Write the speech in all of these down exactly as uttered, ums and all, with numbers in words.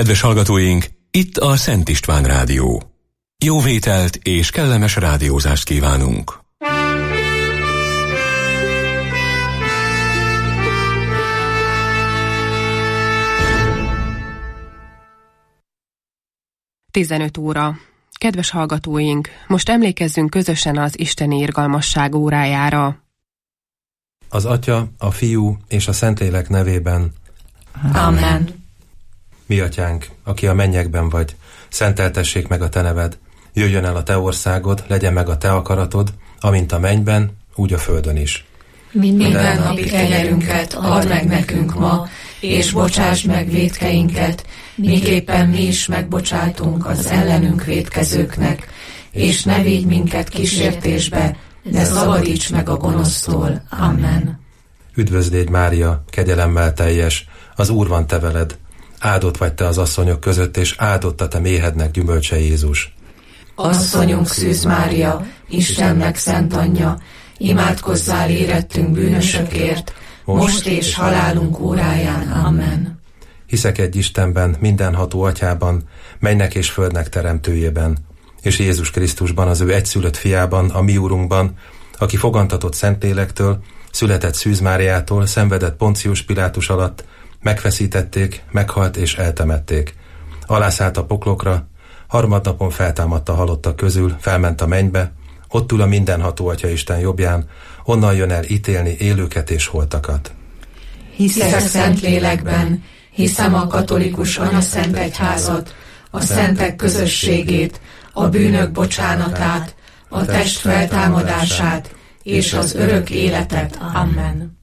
Kedves hallgatóink, itt a Szent István Rádió. Jó vételt és kellemes rádiózást kívánunk! tizenöt óra. Kedves hallgatóink, most emlékezzünk közösen az isteni irgalmasság órájára. Az Atya, a Fiú és a Szentlélek nevében. Amen. Mi atyánk, aki a mennyekben vagy, szenteltessék meg a te neved. Jöjjön el a te országod, legyen meg a te akaratod, amint a mennyben, úgy a földön is. Minden napi kenyerünket add meg nekünk ma, és bocsásd meg vétkeinket, miképpen mi is megbocsátunk az ellenünk vétkezőknek, és ne vigy minket kísértésbe, de szabadíts meg a gonosztól. Amen. Üdvözlégy Mária, kegyelemmel teljes, az Úr van te veled. Áldott vagy te az asszonyok között, és áldott a te méhednek gyümölcse Jézus. Asszonyunk Szűz Mária, Istennek szent anyja, imádkozzál érettünk bűnösökért, most és halálunk óráján. Amen. Hiszek egy Istenben, mindenható Atyában, mennynek és földnek teremtőjében, és Jézus Krisztusban, az ő egyszülött fiában, a mi Úrunkban, aki fogantatott Szentlélektől, született Szűz Máriától, szenvedett Poncius Pilátus alatt, megfeszítették, meghalt és eltemették. Alászállt a poklokra, harmadnapon feltámadt a halottak közül, felment a mennybe, ott ül a mindenható Atyaisten jobbján, onnan jön el ítélni élőket és holtakat. Hiszek Szentlélekben, hiszem a katolikus anyaszent egyházat, a szentek közösségét, a bűnök bocsánatát, a test feltámadását és az örök életet. Amen.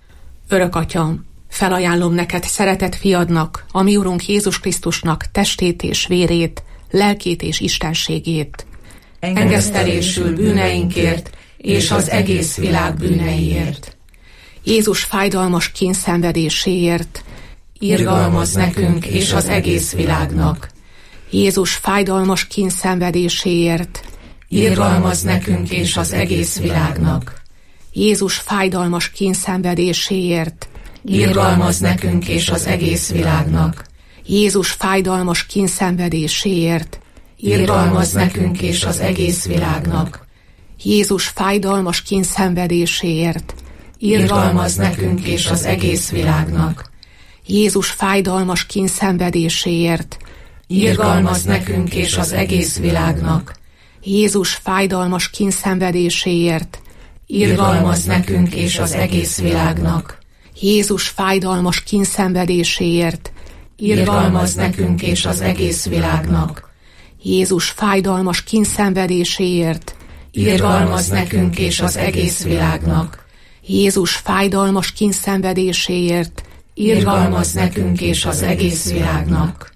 Örök Atyam, felajánlom neked szeretett fiadnak, a mi Urunk Jézus Krisztusnak testét és vérét, lelkét és istenségét. Engesztelésül bűneinkért és az egész világ bűneiért. Jézus fájdalmas kényszenvedéséért. Irgalmaz nekünk és az egész világnak. Jézus fájdalmas kényszenvedéséért. Irgalmaz nekünk és az egész világnak. Jézus fájdalmas kényszenvedéséért. Irgalmaz nekünk és az egész világnak. Jézus fájdalmas kényszenvedéséért. Irgalmaz nekünk és az egész világnak. Jézus fájdalmas kényszenvedéséért. Irgalmaz nekünk és az egész világnak. Jézus fájdalmas kényszenvedéséért. Irgalmaz nekünk és az egész világnak. Jézus fájdalmas kényszenvedéséért. Irgalmaz nekünk és az egész világnak. Jézus fájdalmas kényszenvedéséért. Irgalmaz nekünk és az egész világnak. Jézus fájdalmas kényszenvedéséért. Irgalmaz nekünk és az egész világnak. Jézus fájdalmas kényszenvedéséért. Irgalmaz nekünk és az egész világnak.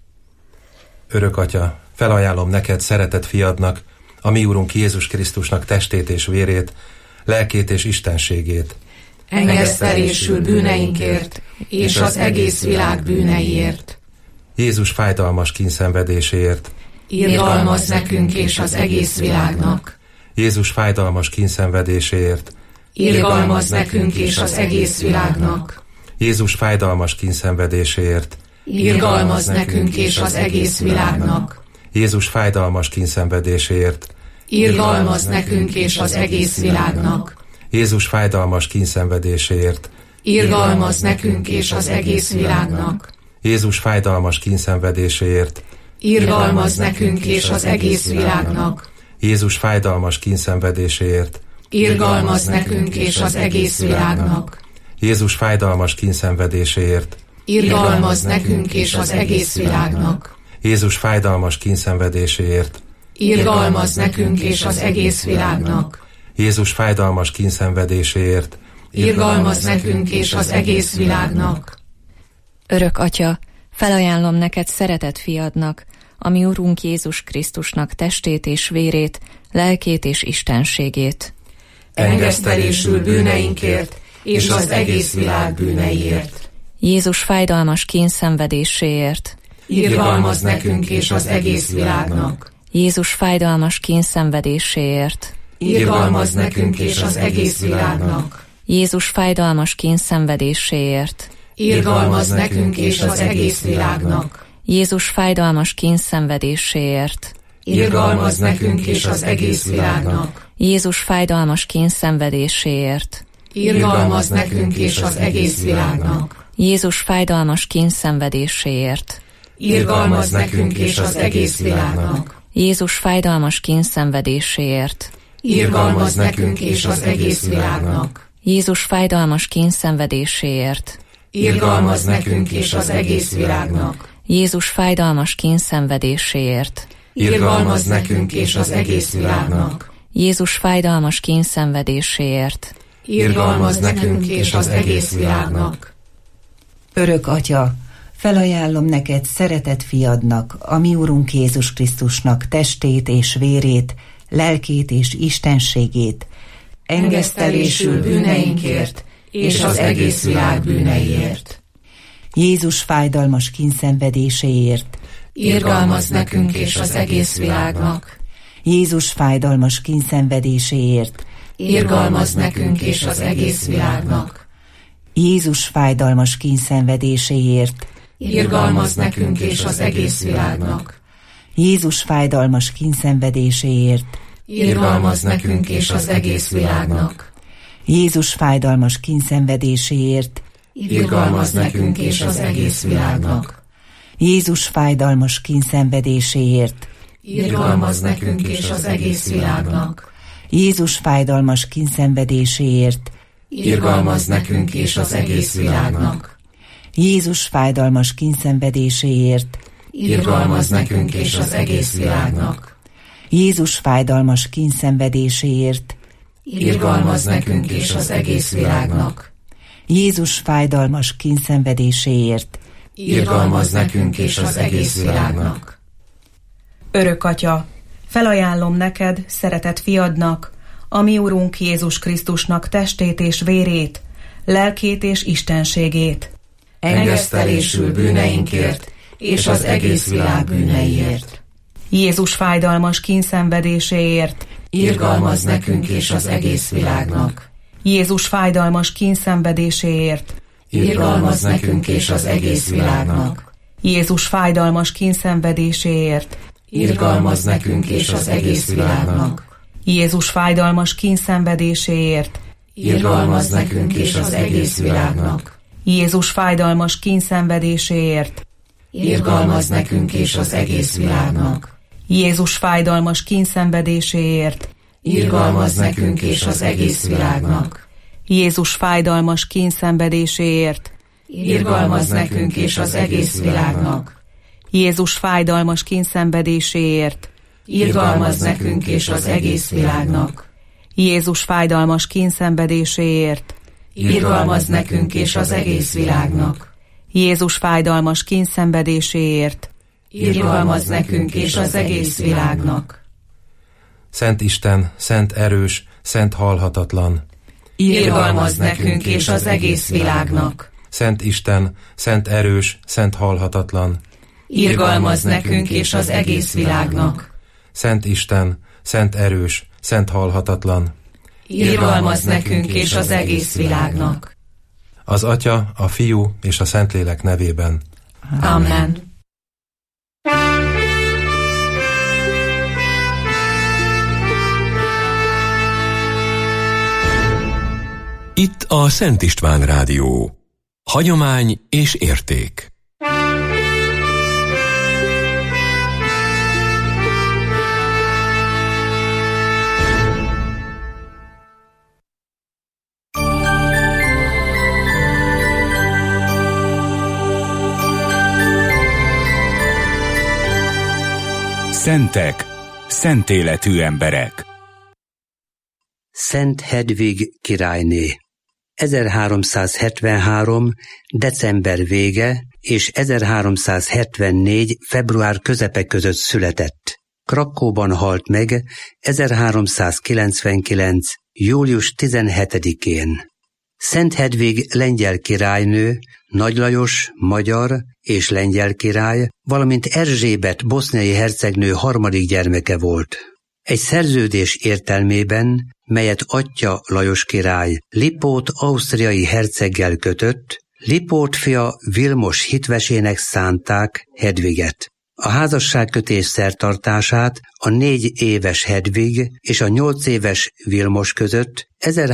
Örök Atya, felajánlom neked szeretett fiadnak, a mi Urunk Jézus Krisztusnak testét és vérét, lelkét és istenségét. Engesztelésül bűneinkért és az egész világ bűneiért. Jézus fájdalmas kényszenvedéséért. Irgalmaz nekünk és az egész világnak. Jézus fájdalmas kényszenvedéséért. Irgalmaz nekünk és az egész világnak. Jézus fájdalmas kényszenvedéséért. Irgalmaz nekünk és az egész világnak. Jézus fájdalmas kényszenvedéséért. Irgalmaz nekünk és az egész világnak. Jézus fájdalmas kényszenvedéséért. Irgalmaz nekünk és az egész világnak. Jézus fájdalmas kényszenvedéséért. Irgalmaz nekünk és az egész világnak. Jézus fájdalmas kényszenvedéséért. Irgalmaz nekünk és az egész világnak. Jézus fájdalmas kényszenvedéséért. Irgalmaz nekünk és az egész világnak. Jézus fájdalmas kényszenvedéséért. Irgalmaz nekünk és az egész világnak. Jézus fájdalmas kényszenvedéséért. Irgalmaz nekünk és az egész világnak. Örök Atya, felajánlom neked szeretett fiadnak, a mi Urunk Jézus Krisztusnak testét és vérét, lelkét és istenségét. Engesztelésül bűneinkért és az egész világ bűneiért. Jézus fájdalmas kényszenvedéséért. Irgalmaz nekünk és az egész világnak. Jézus fájdalmas kényszenvedéséért. Irgalmaz nekünk és az egész világnak. Jézus fájdalmas kényszenvedéséért. Irgalmaz nekünk és az egész világnak. Jézus fájdalmas kínszenvedéséért. Irgalmazz nekünk és az egész világnak. Jézus fájdalmas kínszenvedéséért. Irgalmazz nekünk és az egész világnak. Jézus fájdalmas kínszenvedéséért. Irgalmazz nekünk és az egész világnak. Jézus fájdalmas kínszenvedéséért. Irgalmazz nekünk és az egész világnak. Jézus fájdalmas kínszenvedéséért. Irgalmazz nekünk és az egész világnak. Jézus fájdalmas kínszenvedéséért. Irgalmazz nekünk és az egész világnak. Jézus fájdalmas kínszenvedéséért. Irgalmazz nekünk és az egész világnak. Örök Atya, felajánlom neked szeretett fiadnak, a mi Urunk Jézus Krisztusnak testét és vérét, lelkét és istenségét, engesztelésül bűneinkért és az egész világ bűneiért. Jézus fájdalmas kínszenvedéséért. Irgalmazz nekünk és az egész világnak. Jézus fájdalmas kínszenvedéséért. Irgalmazz nekünk és az egész világnak. Jézus fájdalmas kínszenvedéséért. Irgalmazz nekünk és az egész világnak. Jézus fájdalmas kínszenvedéséért. Irgalmazz nekünk és az egész világnak. Jézus fájdalmas kínszenvedéséért. Irgalmazz nekünk és az egész világnak. Jézus fájdalmas kínszenvedéséért. Irgalmazz nekünk és az egész világnak. Jézus fájdalmas kínszenvedéséért. Irgalmazz nekünk és az egész világnak. Jézus fájdalmas kínszenvedéséért. Irgalmazz nekünk és az egész világnak. Jézus fájdalmas kínszenvedéséért. Irgalmazz nekünk és az egész világnak. Jézus fájdalmas kínszenvedéséért. Irgalmazz nekünk és az egész világnak. Örök Atya, felajánlom neked, szeretett fiadnak, a mi Urunk Jézus Krisztusnak testét és vérét, lelkét és istenségét, engesztelésül bűneinkért és az egész világ bűneiért. Jézus fájdalmas kínszenvedéséért. Irgalmazz nekünk és az egész világnak. Jézus fájdalmas kínszenvedéséért. Irgalmazz nekünk és az egész világnak. Jézus fájdalmas kínszenvedéséért. Irgalmazz nekünk és az egész világnak. Jézus fájdalmas kínszenvedéséért. Irgalmazz nekünk és az egész világnak. Jézus fájdalmas kínszenvedéséért. Irgalmazz nekünk és az egész világnak. Jézus fájdalmas kínszenvedéséért. Irgalmazz nekünk és az egész világnak. Jézus fájdalmas kínszenvedéséért. Irgalmazz nekünk és az egész világnak. Jézus fájdalmas kínszenvedéséért. Irgalmazz nekünk és az egész világnak. Jézus fájdalmas kínszenvedéséért. Irgalmazz nekünk és az egész világnak. Jézus fájdalmas kínszenvedéséért. Irgalmazz nekünk és az egész világnak. Szent Isten, szent erős, szent halhatatlan. Irgalmazz nekünk és az egész világnak. Szent Isten, szent erős, szent halhatatlan. Irgalmazz nekünk és az egész világnak. Szent Isten, szent erős, szent halhatatlan. Irgalmazz nekünk és az egész világnak. Az Atya, a Fiú és a Szentlélek nevében. Amen. Itt a Szent István Rádió. Hagyomány és érték. Szentek, szent életű emberek. Szent Hedvig királyné. ezerháromszázhetvenhárom. december vége és ezerháromszázhetvennégy. február közepe között született. Krakóban halt meg ezerháromszázkilencvenkilenc. július tizenhetedikén. Szent Hedvig lengyel királynő, Nagy Lajos magyar és lengyel király, valamint Erzsébet boszniai hercegnő harmadik gyermeke volt. Egy szerződés értelmében, melyet atyja Lajos király Lipót ausztriai herceggel kötött, Lipót fia Vilmos hitvesének szánták Hedviget. A házasságkötés szertartását a négy éves Hedvig és a nyolc éves Vilmos között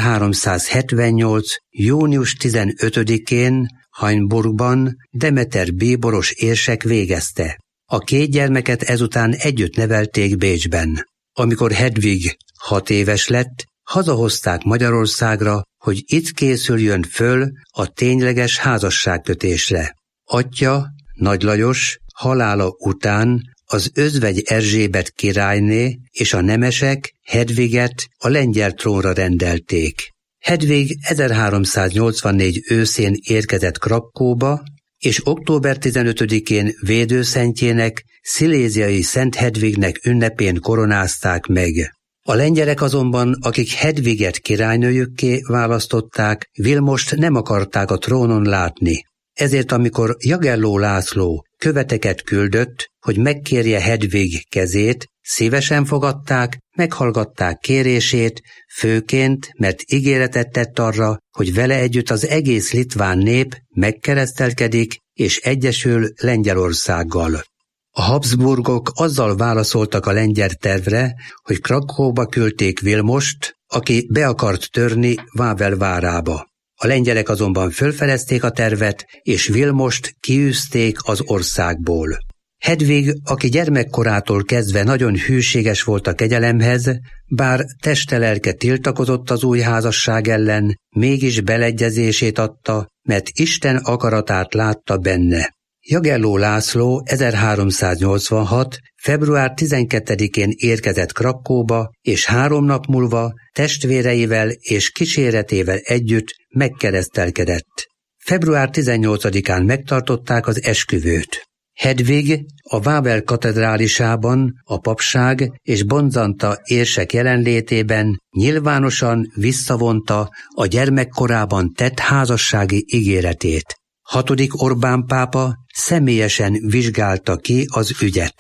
ezerháromszázhetvennyolc. június tizenötödikén Hainburgban Demeter bíboros érsek végezte. A két gyermeket ezután együtt nevelték Bécsben. Amikor Hedvig hat éves lett, hazahozták Magyarországra, hogy itt készüljön föl a tényleges házasságkötésre. Atyja, Nagy Lajos halála után az özvegy Erzsébet királyné és a nemesek Hedviget a lengyel trónra rendelték. Hedvig ezerháromszáznyolcvannégy őszén érkezett Krakkóba, és október tizenötödikén védőszentjének, sziléziai Szent Hedvignek ünnepén koronázták meg. A lengyelek azonban, akik Hedviget királynőjükké választották, Vilmost nem akarták a trónon látni. Ezért amikor Jagelló László követeket küldött, hogy megkérje Hedvig kezét, szívesen fogadták, meghallgatták kérését, főként, mert ígéretet tett arra, hogy vele együtt az egész litván nép megkeresztelkedik és egyesül Lengyelországgal. A Habsburgok azzal válaszoltak a lengyel tervre, hogy Krakkóba küldték Vilmost, aki be akart törni Wawel várába. A lengyelek azonban fölfelezték a tervet, és Vilmost kiűzték az országból. Hedvig, aki gyermekkorától kezdve nagyon hűséges volt a kegyelemhez, bár teste-lelke tiltakozott az új házasság ellen, mégis beleegyezését adta, mert Isten akaratát látta benne. Jagelló László ezerháromszáznyolcvanhat. február tizenkettedikén érkezett Krakkóba, és három nap múlva testvéreivel és kíséretével együtt megkeresztelkedett. február tizennyolcadikán megtartották az esküvőt. Hedvig a Wawel katedrálisában a papság és Bonzanta érsek jelenlétében nyilvánosan visszavonta a gyermekkorában tett házassági ígéretét. Hatodik Orbán pápa személyesen vizsgálta ki az ügyet.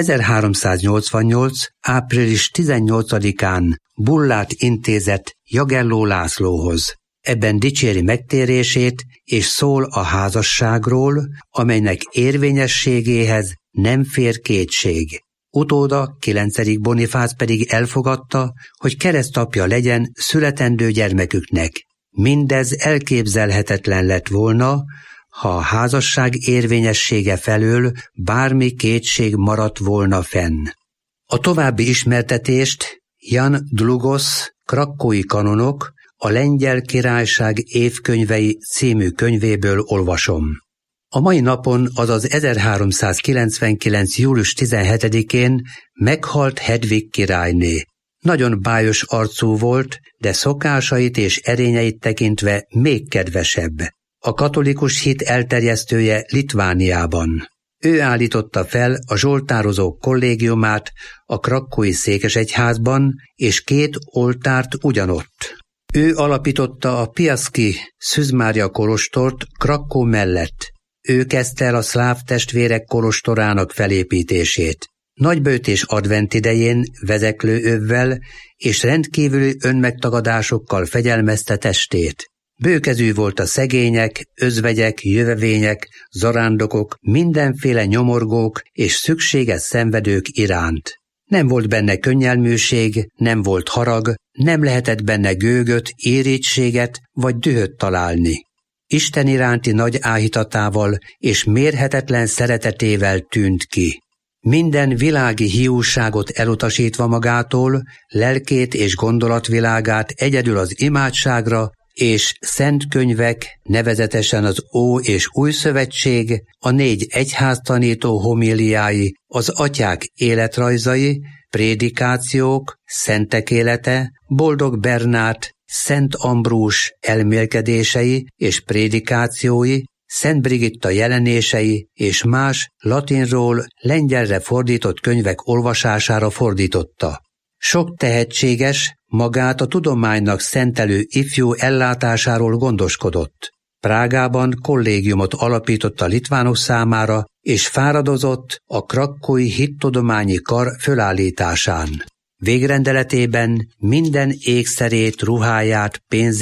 ezerháromszáznyolcvannyolc. április tizennyolcadikán bullát intézett Jagelló Lászlóhoz. Ebben dicséri megtérését és szól a házasságról, amelynek érvényességéhez nem fér kétség. Utóda, kilencedik Bonifác pedig elfogadta, hogy keresztapja legyen születendő gyermeküknek. Mindez elképzelhetetlen lett volna, ha a házasság érvényessége felől bármi kétség maradt volna fenn. A további ismertetést Jan Dlugosz, krakkói kanonok, a Lengyel Királyság évkönyvei című könyvéből olvasom. A mai napon, azaz ezerháromszázkilencvenkilenc. július tizenhetedikén meghalt Hedvig királyné. Nagyon bájos arcú volt, de szokásait és erényeit tekintve még kedvesebb. A katolikus hit elterjesztője Litvániában. Ő állította fel a zsoltározók kollégiumát a krakkói székesegyházban, és két oltárt ugyanott. Ő alapította a Piaszki Szűz Mária kolostort Krakkó mellett. Ő kezdte el a szláv testvérek kolostorának felépítését. Nagyböjt és advent idején vezeklőövvel és rendkívüli önmegtagadásokkal fegyelmezte testét. Bőkezű volt a szegények, özvegyek, jövevények, zarándokok, mindenféle nyomorgók és szükséges szenvedők iránt. Nem volt benne könnyelműség, nem volt harag, nem lehetett benne gőgöt, érítséget vagy dühöt találni. Isten iránti nagy áhítatával és mérhetetlen szeretetével tűnt ki. Minden világi hiúságot elutasítva magától, lelkét és gondolatvilágát egyedül az imádságra és szent könyvek, nevezetesen az Ó és Új Szövetség, a négy egyháztanító homíliái, az atyák életrajzai, prédikációk, szentek élete, Boldog Bernát, Szent Ambrus elmélkedései és prédikációi, Szent Brigitta jelenései és más latinról lengyelre fordított könyvek olvasására fordította. Sok tehetséges, magát a tudománynak szentelő ifjú ellátásáról gondoskodott. Prágában kollégiumot alapított a litvánok számára, és fáradozott a krakkói hittudományi kar fölállításán. Végrendeletében minden ékszerét, ruháját, pénzét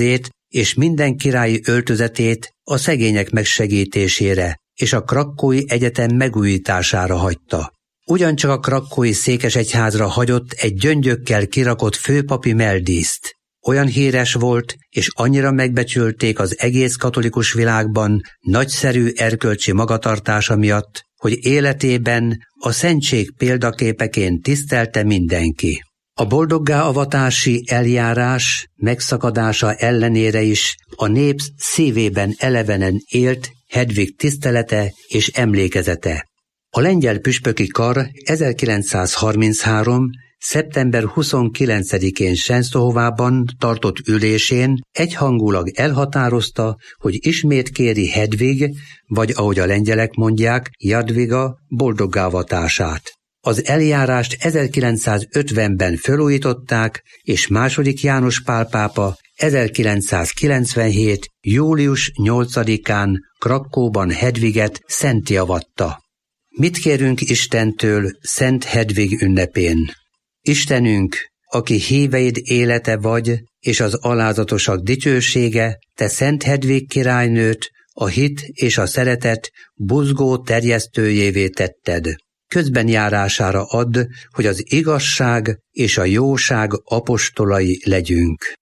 és minden királyi öltözetét a szegények megsegítésére és a Krakkói Egyetem megújítására hagyta. Ugyancsak a krakkói székesegyházra hagyott egy gyöngyökkel kirakott főpapi melldíszt. Olyan híres volt, és annyira megbecsülték az egész katolikus világban nagyszerű erkölcsi magatartása miatt, hogy életében a szentség példaképeként tisztelte mindenki. A boldoggá avatási eljárás megszakadása ellenére is a nép szívében elevenen élt Hedvig tisztelete és emlékezete. A lengyel püspöki kar ezerkilencszázharminchárom. szeptember huszonkilencedikén Częstochowában tartott ülésén egyhangulag elhatározta, hogy ismét kéri Hedvig, vagy ahogy a lengyelek mondják, Jadwiga boldoggávatását. Az eljárást ezerkilencszázötvenben felújították, és második János Pál pápa ezerkilencszázkilencvenhét. július nyolcadikán Krakkóban Hedviget szentté avatta. Mit kérünk Istentől Szent Hedvig ünnepén? Istenünk, aki híveid élete vagy, és az alázatosak dicsősége, te Szent Hedvig királynőt, a hit és a szeretet buzgó terjesztőjévé tetted. Közben járására add, hogy az igazság és a jóság apostolai legyünk.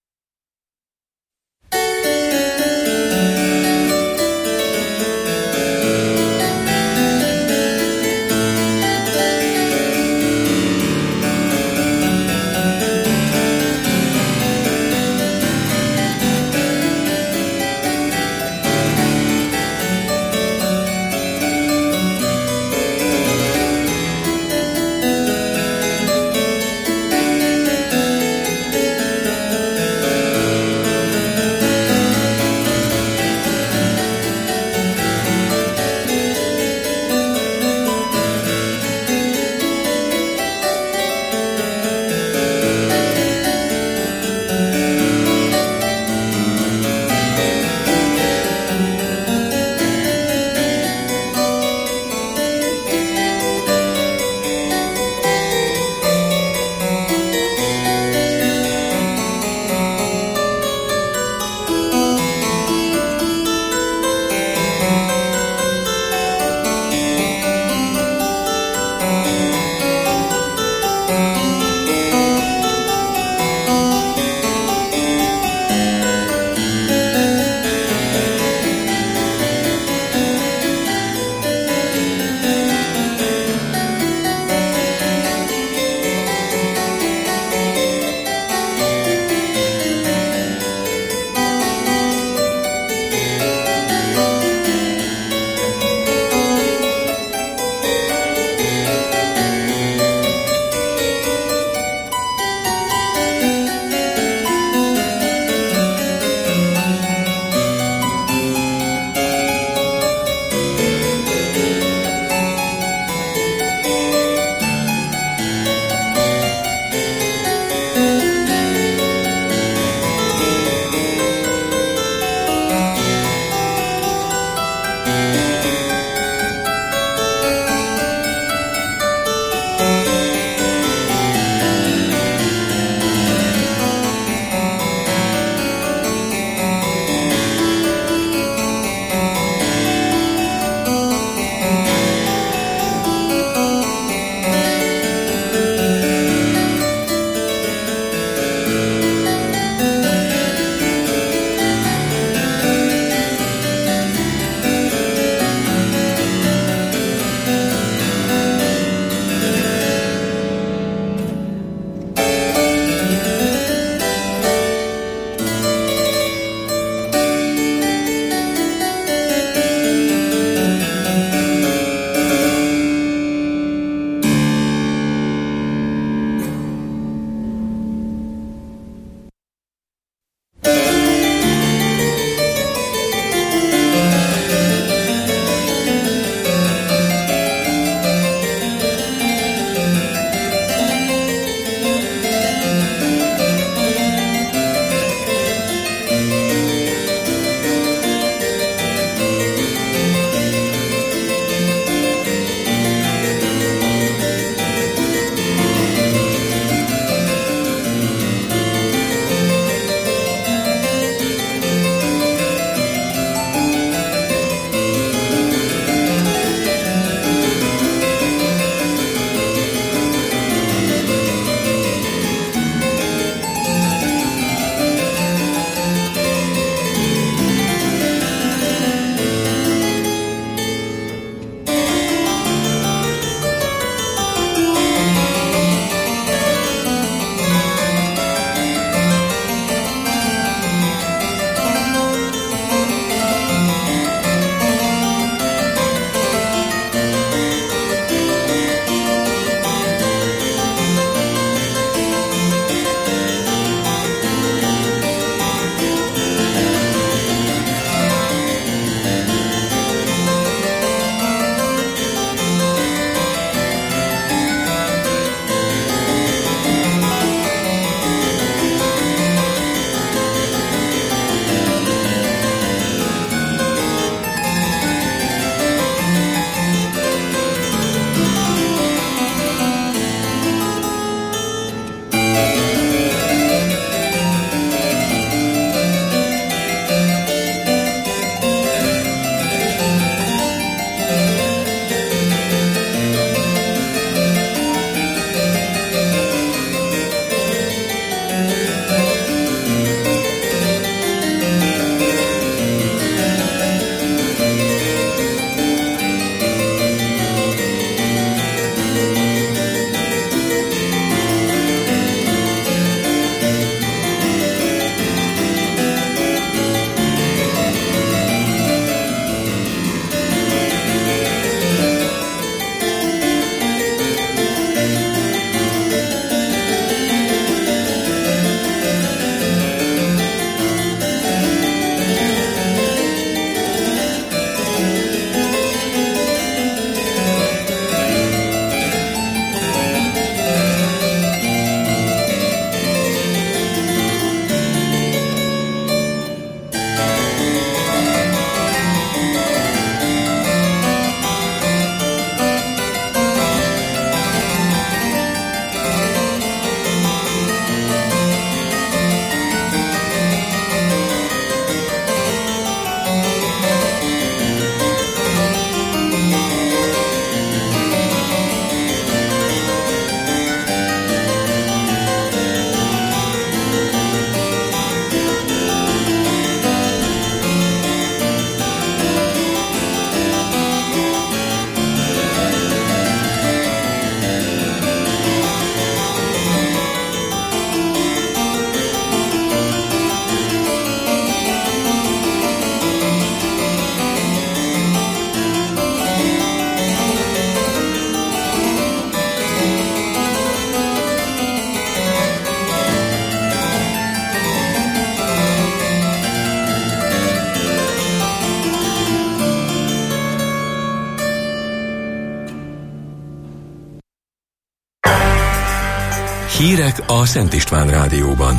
Hírek a Szent István Rádióban.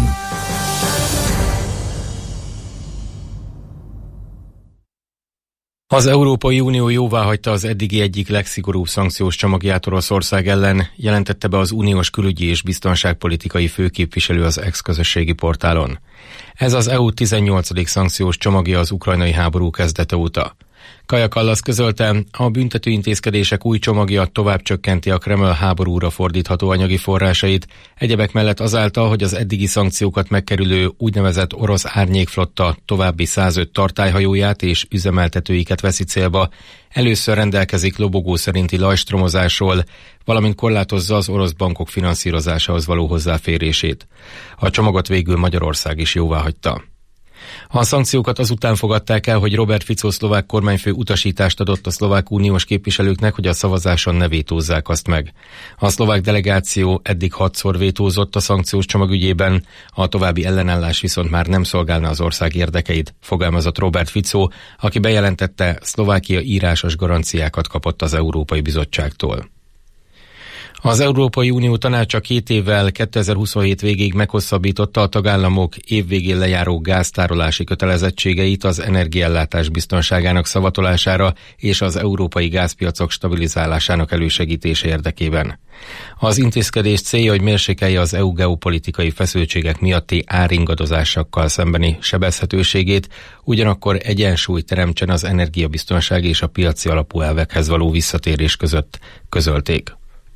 Az Európai Unió jóváhagyta az eddigi egyik legszigorúbb szankciós csomagját Oroszország ellen, jelentette be az uniós külügyi és biztonságpolitikai főképviselő az X-közösségi portálon. Ez az é u tizennyolcadik szankciós csomagja az ukrajnai háború kezdete óta. Kaja Kallas közölte, a büntetőintézkedések új csomagja tovább csökkenti a Kreml háborúra fordítható anyagi forrásait, egyebek mellett azáltal, hogy az eddigi szankciókat megkerülő úgynevezett orosz árnyékflotta további százöt tartályhajóját és üzemeltetőiket veszi célba, először rendelkezik lobogó szerinti lajstromozásról, valamint korlátozza az orosz bankok finanszírozásához való hozzáférését. A csomagot végül Magyarország is jóváhagyta. A szankciókat azután fogadták el, hogy Robert Fico szlovák kormányfő utasítást adott a szlovák uniós képviselőknek, hogy a szavazáson ne vétózzák azt meg. A szlovák delegáció eddig hatszor vétózott a szankciós csomag ügyében, a további ellenállás viszont már nem szolgálna az ország érdekeit, fogalmazott Robert Fico, aki bejelentette, Szlovákia írásos garanciákat kapott az Európai Bizottságtól. Az Európai Unió tanácsa két évvel kétezer-huszonhét végéig meghosszabbította a tagállamok évvégén lejáró gáztárolási kötelezettségeit az energiaellátás biztonságának szavatolására és az európai gázpiacok stabilizálásának elősegítése érdekében. Az intézkedés célja, hogy mérsékelje az é u geopolitikai feszültségek miatti áringadozásokkal szembeni sebezhetőségét, ugyanakkor egyensúlyt teremtsen az energiabiztonság és a piaci alapú elvekhez való visszatérés között, közölték.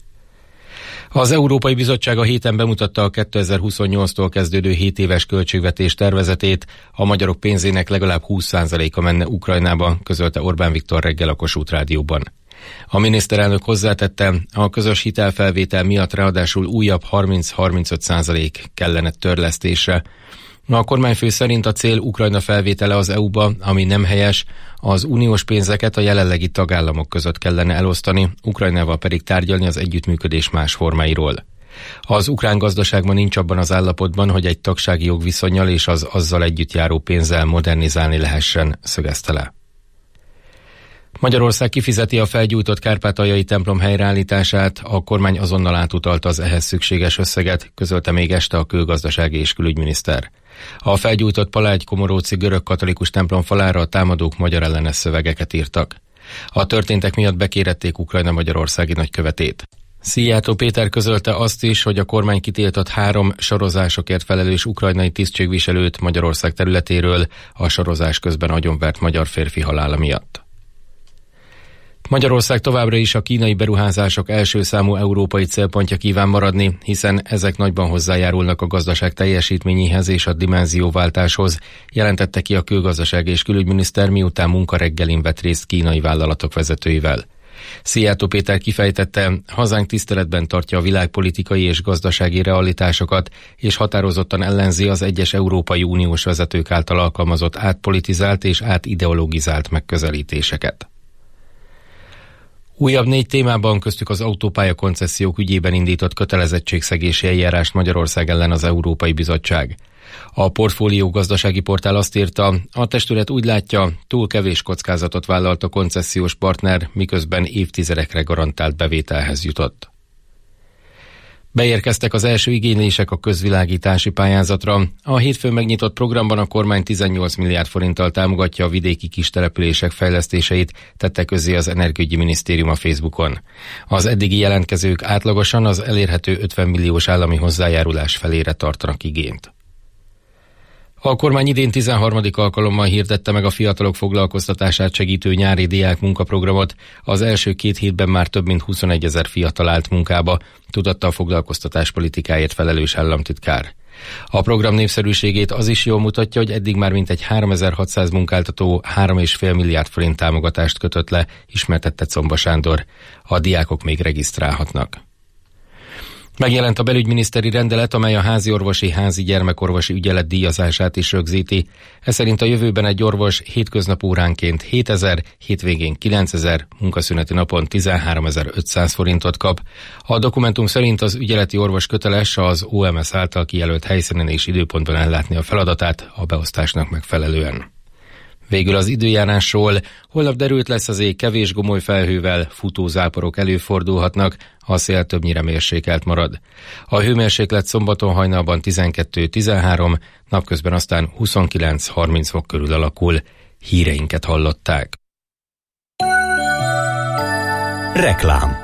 Az Európai Bizottság a héten bemutatta a kétezer-huszonnyolctól kezdődő hét éves költségvetés tervezetét, a magyarok pénzének legalább húsz százaléka menne Ukrajnába, közölte Orbán Viktor reggel a Kossuth Rádióban. A miniszterelnök hozzátette, a közös hitelfelvétel miatt ráadásul újabb harminc-harmincöt százalék kellene törlesztésre. A kormányfő szerint a cél Ukrajna felvétele az é u-ba, ami nem helyes, az uniós pénzeket a jelenlegi tagállamok között kellene elosztani, Ukrajnával pedig tárgyalni az együttműködés más formáiról. Az ukrán gazdaságban nincs abban az állapotban, hogy egy tagsági jogviszonnyal és az azzal együtt járó pénzzel modernizálni lehessen, szögezte le. Magyarország kifizeti a felgyújtott kárpátaljai templom helyreállítását, a kormány azonnal átutalta az ehhez szükséges összeget, közölte még este a külgazdasági és külügyminiszter. A felgyújtott Palágy-Komoróczi görög katolikus templom falára a támadók magyar ellenes szövegeket írtak. A történtek miatt bekérették Ukrajna magyarországi nagykövetét. Szijjártó Péter közölte azt is, hogy a kormány kitiltott három sorozásokért felelős ukrajnai tisztségviselőt Magyarország területéről a sorozás közben agyonvert magyar férfi halála miatt. Magyarország továbbra is a kínai beruházások első számú európai célpontja kíván maradni, hiszen ezek nagyban hozzájárulnak a gazdaság teljesítményéhez és a dimenzióváltáshoz, jelentette ki a külgazdaság és külügyminiszter, miután munkareggelin vett részt kínai vállalatok vezetőivel. Szijjártó Péter kifejtette, hazánk tiszteletben tartja a világpolitikai és gazdasági realitásokat, és határozottan ellenzi az egyes Európai Uniós vezetők által alkalmazott átpolitizált és átideologizált megközelítéseket. Újabb négy témában, köztük az autópálya koncesziók ügyében indított kötelezettségszegési eljárást Magyarország ellen az Európai Bizottság. A Portfólió gazdasági portál azt írta, a testület úgy látja, túl kevés kockázatot vállalt a koncesziós partner, miközben évtizedekre garantált bevételhez jutott. Beérkeztek az első igénylések a közvilágítási pályázatra. A hétfőn megnyitott programban a kormány tizennyolc milliárd forinttal támogatja a vidéki kistelepülések fejlesztéseit, tette közzé az Energiaügyi Minisztérium a Facebookon. Az eddigi jelentkezők átlagosan az elérhető ötven milliós állami hozzájárulás felére tartanak igényt. A kormány idén tizenharmadik alkalommal hirdette meg a fiatalok foglalkoztatását segítő nyári diák munkaprogramot. Az első két hétben már több mint huszonegyezer fiatal állt munkába, tudatta a foglalkoztatás politikáért felelős államtitkár. A program népszerűségét az is jól mutatja, hogy eddig már mintegy háromezer-hatszáz munkáltató három egész öt milliárd forint támogatást kötött le, ismertette Comba Sándor. A diákok még regisztrálhatnak. Megjelent a belügyminiszteri rendelet, amely a háziorvosi, házi gyermekorvosi ügyelet díjazását is rögzíti. Ez szerint a jövőben egy orvos hétköznap óránként hétezer, hétvégén kilencezer, munkaszüneti napon tizenháromezer-ötszáz forintot kap. A dokumentum szerint az ügyeleti orvos köteles az o em es által kijelölt helyszínen és időpontban ellátni a feladatát a beosztásnak megfelelően. Végül az időjárásról: holnap derült lesz az ég kevés gomoly felhővel, futózáporok előfordulhatnak, a szél többnyire mérsékelt marad. A hőmérséklet szombaton hajnalban tizenkettő tizenhárom, napközben aztán huszonkilenc harminc fok körül alakul. Híreinket hallották. Reklám.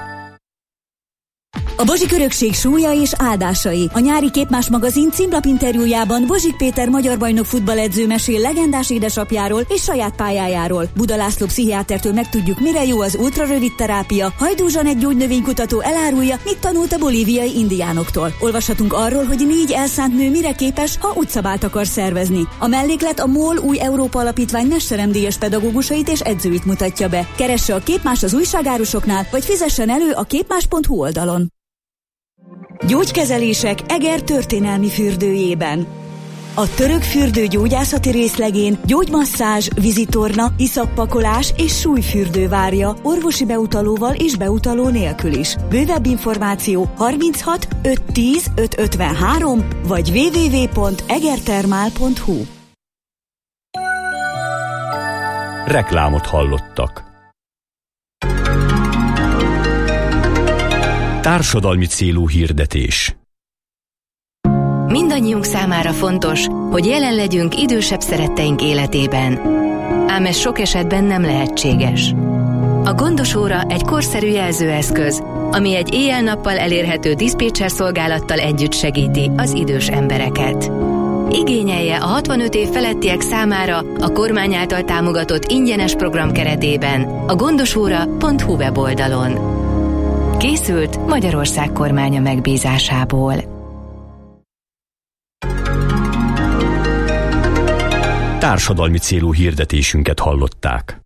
A Bozsik örökség súlya és áldásai. A nyári Képmás magazin címlapinterjújában Bozsik Péter magyar bajnok futballedző mesél legendás édesapjáról és saját pályájáról. Buda László pszichiátertől megtudjuk, mire jó az ultrarövid terápia. Hajdú Zsanett gyógynövénykutató elárulja, mit tanult a bolíviai indiánoktól. Olvashatunk arról, hogy négy elszánt nő mire képes, ha utcabált akar szervezni. A melléklet a MOL új Európa Alapítvány mesteremdíjas pedagógusait és edzőit mutatja be. Keresse a Képmás az újságárusoknál, vagy fizessen elő a képmás pont hu oldalon. Gyógykezelések Eger történelmi fürdőjében. A török fürdő gyógyászati részlegén gyógymasszázs, vizitorna, iszappakolás és súlyfürdő várja, orvosi beutalóval és beutaló nélkül is. Bővebb információ harminchat ötszáz tíz ötszázötvenhárom vagy double-u double-u double-u pont egertermál pont hu. Reklámot hallottak. Társadalmi célú hirdetés. Mindannyiunk számára fontos, hogy jelen legyünk idősebb szeretteink életében. Ám ez sok esetben nem lehetséges. A gondos óra egy korszerű jelzőeszköz, ami egy éjjel-nappal elérhető diszpécser szolgálattal együtt segíti az idős embereket. Igényelje a hatvanöt év felettiek számára a kormány által támogatott ingyenes program keretében a gondosóra pont hu weboldalon. Készült Magyarország kormánya megbízásából. Társadalmi célú hirdetésünket hallották.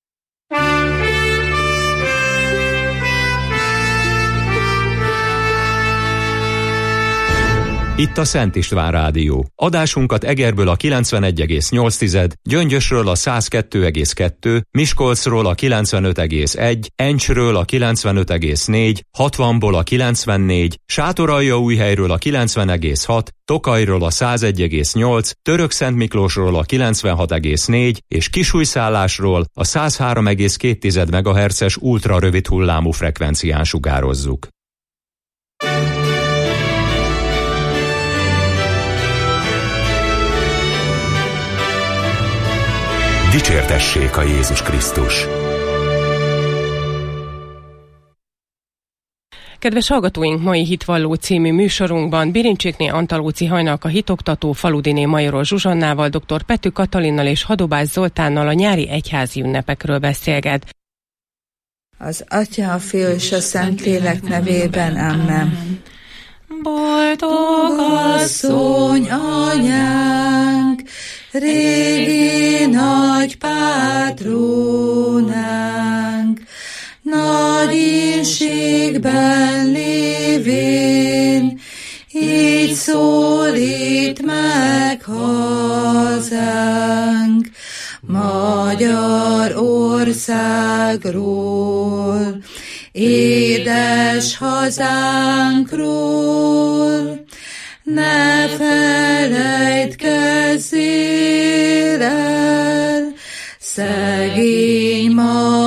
Itt a Szent István Rádió. Adásunkat Egerből a kilencvenegy egész nyolc, Gyöngyösről a száz kettő egész kettő, Miskolcról a kilencvenöt egész egy, Encsről a kilencvenöt egész négy, hatvanból a kilencvennégy, Sátoraljaújhelyről a kilencven egész hat, Tokajról a száz egy egész nyolc, Törökszentmiklósról a kilencvenhat egész négy és Kisújszállásról a száz három egész két megahertzes ultrarövid hullámú frekvencián sugározzuk. Dicsértessék a Jézus Krisztus! Kedves hallgatóink, mai Hitvalló című műsorunkban Birincsékné Antalóci Hajnalka hitoktató, Faludiné Majorol Zsuzsannával, dr. Pető Katalinnal és Hadobás Zoltánnal a nyári egyházi ünnepekről beszélget. Az Atya, a Fiú és a Szentlélek nevében, amen. Boldog asszony anyánk, régi nagy pátrónánk, nagy ínségben lévén, így szólít meg hazánk, Magyarországról, édes hazánkról. Ne felejtkezzél el szegény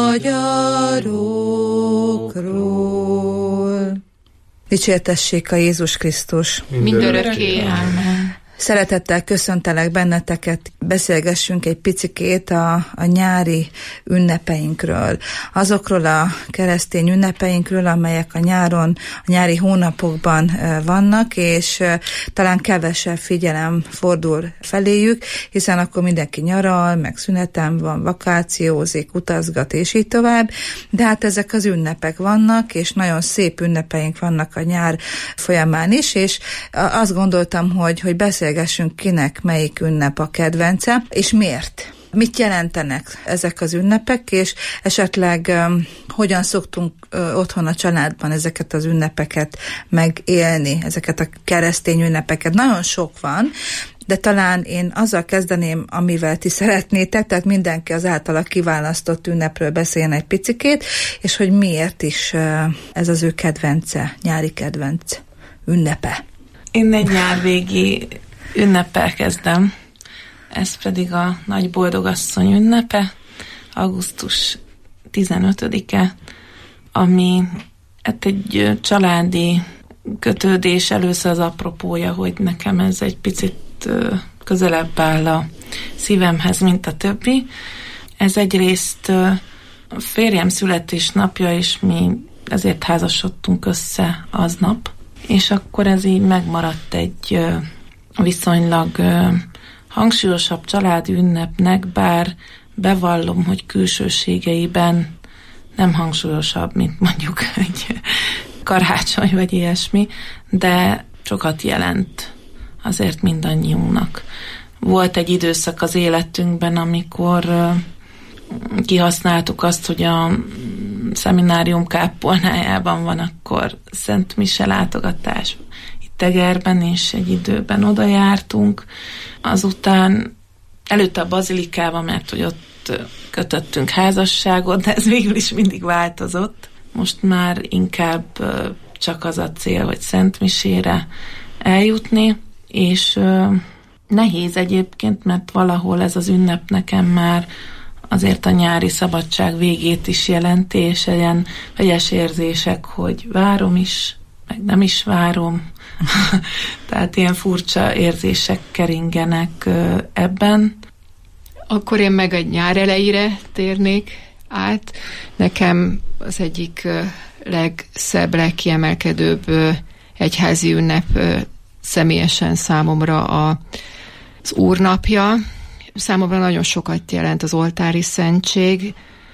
magyarokról. Dicsértessék a Jézus Krisztus! Mindörökké. Amen. Szeretettel köszöntelek benneteket, beszélgessünk egy picikét a, a nyári ünnepeinkről. Azokról a keresztény ünnepeinkről, amelyek a nyáron, a nyári hónapokban vannak, és talán kevesebb figyelem fordul feléjük, hiszen akkor mindenki nyaral, meg szünetem van, vakációzik, utazgat, és így tovább. De hát ezek az ünnepek vannak, és nagyon szép ünnepeink vannak a nyár folyamán is, és azt gondoltam, hogy, hogy beszélgessünk kinek melyik ünnep a kedvence, és miért. Mit jelentenek ezek az ünnepek, és esetleg um, hogyan szoktunk uh, otthon a családban ezeket az ünnepeket megélni, ezeket a keresztény ünnepeket. Nagyon sok van, de talán én azzal kezdeném, amivel ti szeretnétek, tehát mindenki az általa kiválasztott ünnepről beszéljen egy picikét, és hogy miért is uh, ez az ő kedvence, nyári kedvenc ünnepe. Én egy nyárvégi ünneppel kezdem. ez pedig a Nagy Boldogasszony ünnepe, augusztus tizenötödike, ami hát egy családi kötődés, először az apropója, hogy nekem ez egy picit közelebb áll a szívemhez, mint a többi. Ez egyrészt a férjem születésnapja, és mi ezért házasodtunk össze aznap, és akkor ez így megmaradt egy viszonylag hangsúlyosabb családi ünnepnek, bár bevallom, hogy külsőségeiben nem hangsúlyosabb, mint mondjuk egy karácsony vagy ilyesmi, de sokat jelent azért mindannyiunknak. Volt egy időszak az életünkben, amikor kihasználtuk azt, hogy a szeminárium kápolnájában van akkor Szent Mise látogatás itt Egerben, és egy időben oda jártunk. Azután előtte a bazilikában, mert hogy ott kötöttünk házasságot, de ez végül is mindig változott. Most már inkább csak az a cél, hogy Szent Misére eljutni, és nehéz egyébként, mert valahol ez az ünnep nekem már azért a nyári szabadság végét is jelenti, és ilyen vegyes érzések, hogy várom is, meg nem is várom. Tehát ilyen furcsa érzések keringenek ebben. Akkor én meg egy nyár elejére térnék át. Nekem az egyik legszebb, legkiemelkedőbb egyházi ünnep személyesen számomra az Úrnapja. Számomra nagyon sokat jelent az oltári szentség.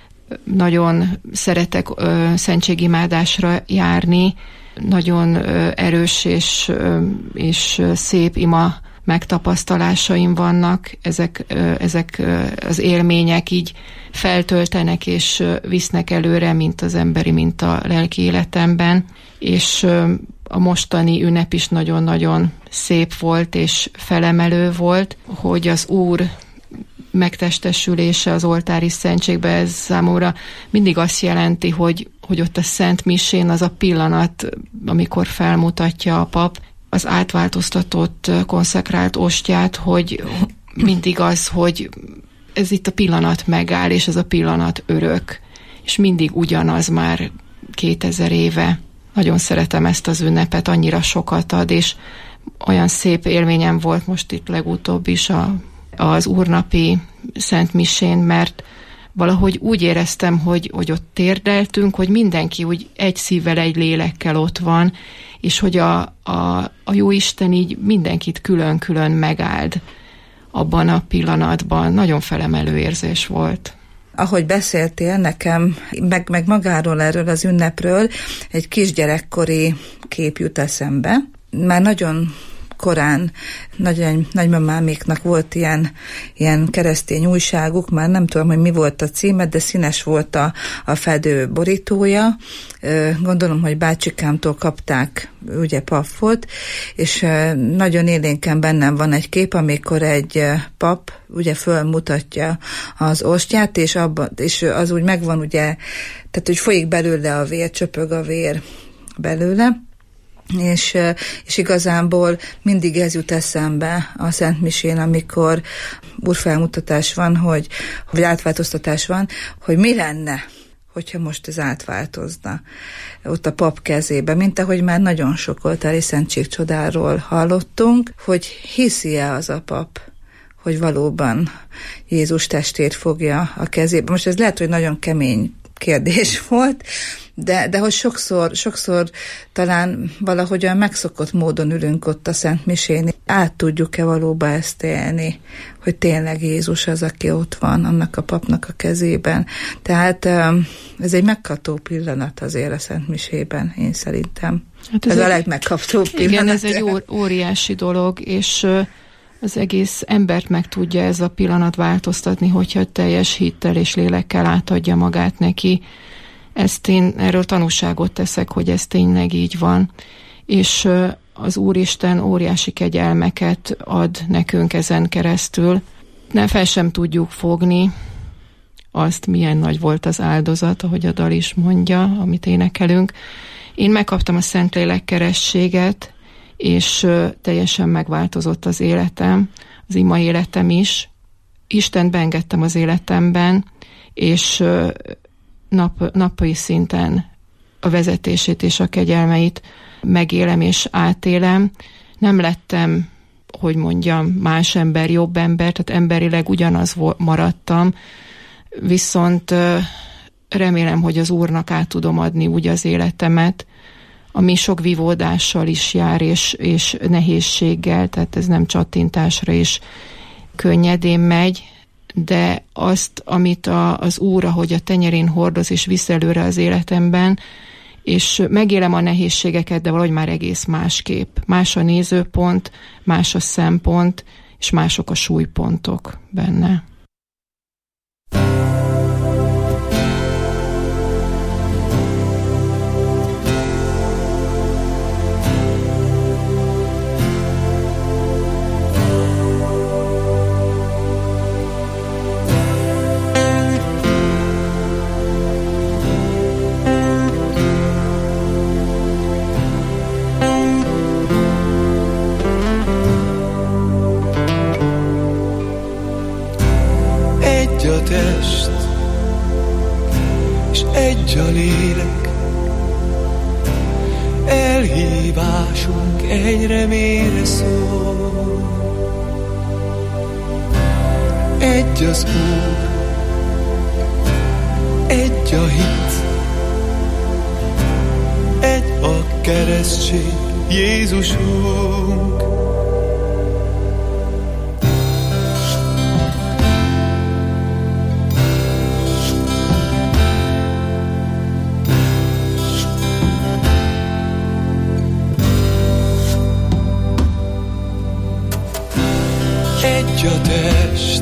Nagyon szeretek ö, szentségimádásra járni. Nagyon ö, erős és, ö, és szép ima megtapasztalásaim vannak. Ezek, ö, ezek ö, az élmények így feltöltenek és ö, visznek előre, mint az emberi, mint a lelki életemben. És ö, a mostani ünnep is nagyon-nagyon szép volt és felemelő volt, hogy az Úr megtestesülése az oltári szentségbe, ez számomra mindig azt jelenti, hogy, hogy ott a Szent Misén az a pillanat, amikor felmutatja a pap az átváltoztatott, konszekrált ostját, hogy mindig az, hogy ez itt a pillanat megáll, és ez a pillanat örök, és mindig ugyanaz már kétezer éve. Nagyon szeretem ezt az ünnepet, annyira sokat ad, és olyan szép élményem volt most itt legutóbb is a, az úrnapi Szent Misén, mert valahogy úgy éreztem, hogy, hogy ott térdeltünk, hogy mindenki úgy egy szívvel, egy lélekkel ott van, és hogy a, a, a Jóisten így mindenkit külön-külön megáld abban a pillanatban. Nagyon felemelő érzés volt. Ahogy beszéltél nekem, meg, meg magáról erről az ünnepről, egy kisgyerekkori kép jut eszembe. Már nagyon korán nagy, nagymamáméknak volt ilyen, ilyen keresztény újságuk, már nem tudom, hogy mi volt a címe, de színes volt a, a fedő borítója. Gondolom, hogy bácsikámtól kapták, ugye pap volt, és nagyon élénken bennem van egy kép, amikor egy pap ugye fölmutatja az ostját, és, abba, és az úgy megvan, ugye, tehát hogy folyik belőle a vér, csöpög a vér belőle, És, és igazából mindig ez jut eszembe a Szent Misén, amikor úrfelmutatás van, hogy, hogy átváltoztatás van, hogy mi lenne, hogyha most ez átváltozna ott a pap kezébe, mint ahogy már nagyon sok oltári szentségcsodáról hallottunk, hogy hiszi-e az a pap, hogy valóban Jézus testét fogja a kezébe. Most ez lehet, hogy nagyon kemény kérdés volt, de, de hogy sokszor, sokszor talán valahogyan megszokott módon ülünk ott a Szent Misén, át tudjuk-e valóban ezt élni, hogy tényleg Jézus az, aki ott van, annak a papnak a kezében. Tehát ez egy megkapó pillanat azért a Szent Misében, én szerintem. Hát ez, ez egy, a legmegkaptóbb pillanat. Igen, ez egy ó, óriási dolog, és az egész embert meg tudja ez a pillanat változtatni, hogyha teljes hittel és lélekkel átadja magát neki. Ezt én erről tanúságot teszek, hogy ez tényleg így van. És az Úristen óriási kegyelmeket ad nekünk ezen keresztül. Nem fel sem tudjuk fogni azt, milyen nagy volt az áldozat, ahogy a dal is mondja, amit énekelünk. Én megkaptam a Szentlélek kerességet, és teljesen megváltozott az életem. az ima életem is. Istent beengedtem az életemben, és nap, napi szinten a vezetését és a kegyelmeit megélem és átélem. Nem lettem, hogy mondjam, más ember, jobb ember, tehát emberileg ugyanaz maradtam, viszont remélem, hogy az Úrnak át tudom adni úgy az életemet, ami sok vívódással is jár, és, és nehézséggel, tehát ez nem csattintásra is könnyedén megy, de azt, amit a, az Úr, ahogy a tenyerén hordoz és visz előre az életemben, és megélem a nehézségeket, de valahogy már egész másképp. Más a nézőpont, más a szempont, és mások a súlypontok benne. Test, és egy a lélek, elhívásunk egyre mélyre szól. Egy az Úr, egy a hit, egy a keresztség, Jézusunk. Egy a test,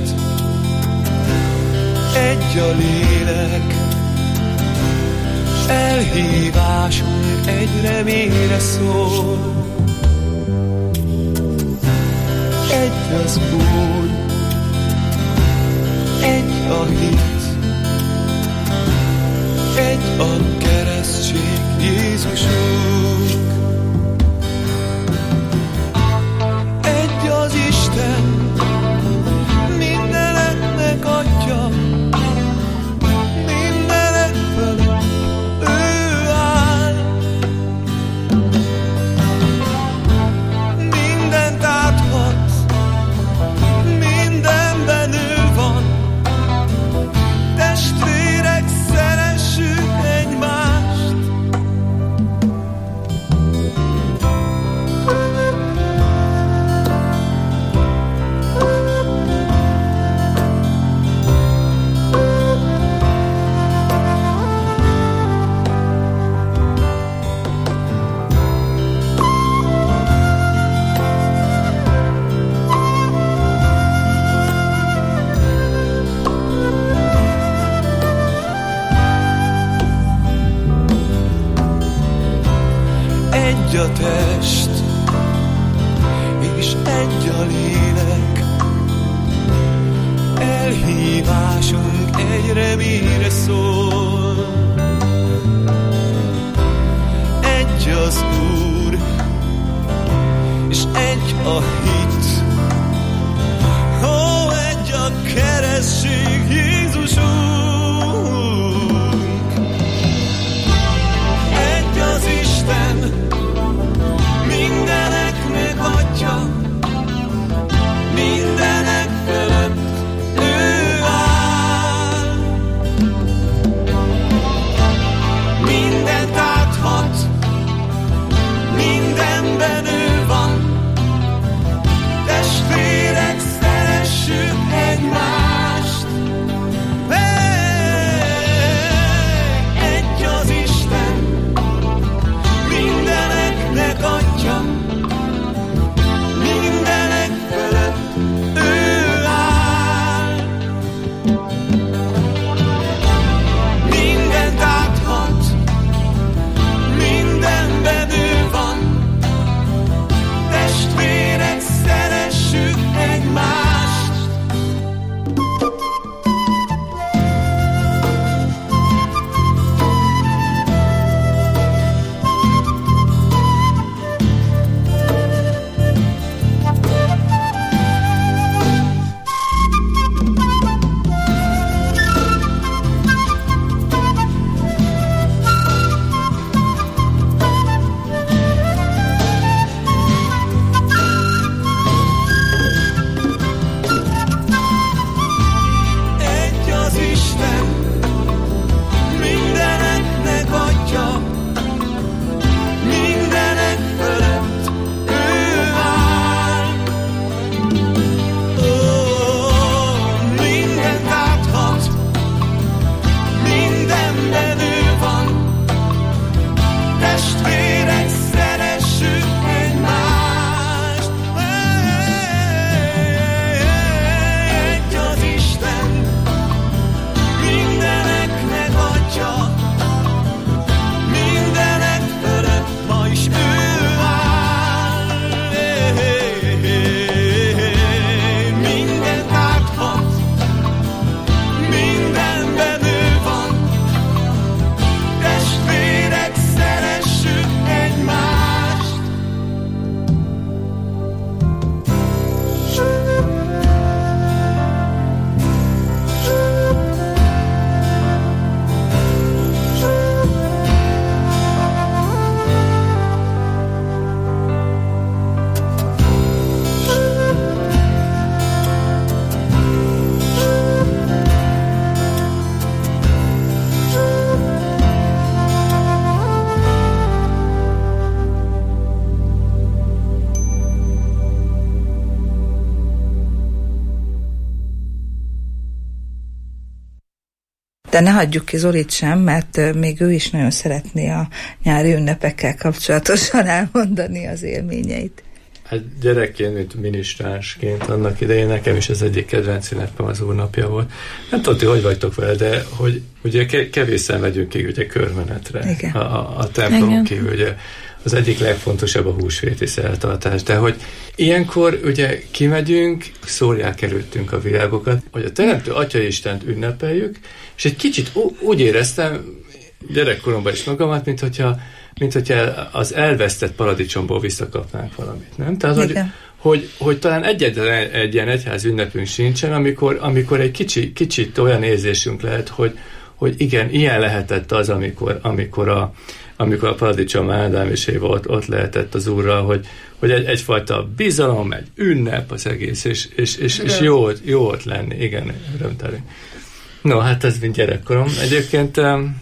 egy a lélek, s elhívásunk egyre mélyre szól. Egy az Úr, egy a hit, egy a keresztség, Jézusunk. Egy az Isten, mindeneknek Atya, mindenek fölött ő áll. Mindent áthat, mindenben ő van. Testvérek, szeressük egymást. Egy a test, és egy a lélek, elhívásunk egyre mélyre szól. Egy az Úr, és egy a hit, ó, egy a keresztség, Jézusunk. Egy az Isten, mindeneknek Atya, mindenek fölött ő áll. Mindent áthat, mindenben ő van. Testvérek, szeressük egymást. De ne hagyjuk ki Zolit sem, mert még ő is nagyon szeretné a nyári ünnepekkel kapcsolatosan elmondani az élményeit. Hát gyerekként, mint minisztránsként annak idején nekem is az egyik kedvenc ünnepem az Úrnapja volt. Nem tudom, ti hogy vagytok vele, de hogy ugye kevésszer megyünk ki ugye körmenetre. A, a, a templomon kívül, ugye az egyik legfontosabb a húsvéti szertartás, de hogy ilyenkor ugye kimegyünk, szórják előttünk a virágokat, hogy a Teremtő Atyaistent ünnepeljük, és egy kicsit úgy éreztem gyerekkoromban is magamat, mint hogyha, mint hogyha az elvesztett paradicsomból visszakapnánk valamit, nem? Tehát, hogy, hogy, hogy talán egyetlen egy, egy ilyen egyház ünnepünk sincsen, amikor, amikor egy kicsi, kicsit olyan érzésünk lehet, hogy, hogy igen, ilyen lehetett az, amikor, amikor a amikor a paradicsom Ádám és Éva ott, ott lehetett az Úrral, hogy, hogy egy, egyfajta bizalom, egy ünnep az egész, és, és, és, és jó, jó ott lenni, igen, örömteli. No, hát ez mint gyerekkorom. Egyébként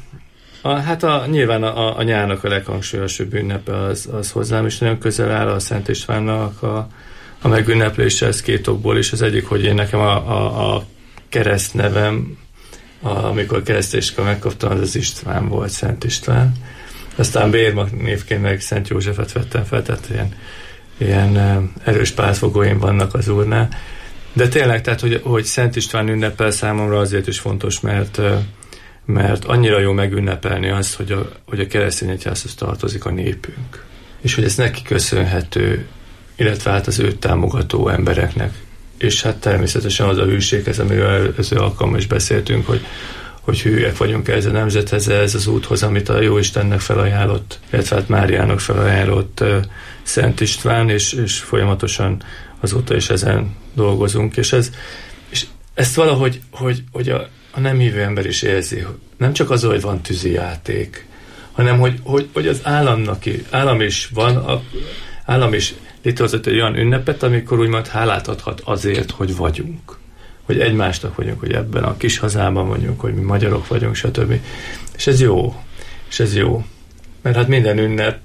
a, hát a, nyilván a, a nyárnak a leghangsúlyosabb ünnepe az, az hozzám is nagyon közel áll, a Szent Istvánnak a, a megünneplése, ez két okból is. Az egyik, hogy én nekem a, a, a keresztnevem, a, amikor keresztéskor megkaptam, az az István volt, Szent István. Aztán bérmak névként meg Szent Józsefet vettem fel, tehát ilyen, ilyen erős pártfogóim vannak az Úrnál. De tényleg, tehát, hogy, hogy Szent István ünnepel számomra azért is fontos, mert, mert annyira jó megünnepelni azt, hogy a, hogy a keresztény egyházhoz tartozik a népünk. És hogy ez neki köszönhető, illetve hát az őt támogató embereknek. És hát természetesen az a hűséghez, amiről előző alkalommal is beszéltünk, hogy hogy hűek vagyunk ez a nemzethez, ez az úthoz, amit a Jóistennek felajánlott, illetve hát Máriának felajánlott uh, Szent István, és, és folyamatosan azóta is ezen dolgozunk, és, ez, és ezt valahogy hogy, hogy a, a nem hívő ember is érzi, nem csak az, hogy van tűzijáték, hanem hogy, hogy, hogy az államnak állam is van, a, állam is létrehozott egy olyan ünnepet, amikor úgymond hálát adhat azért, hogy vagyunk. Hogy egymásnak vagyunk, hogy ebben a kis hazában vagyunk, hogy mi magyarok vagyunk, stb. És ez jó. És ez jó. Mert hát minden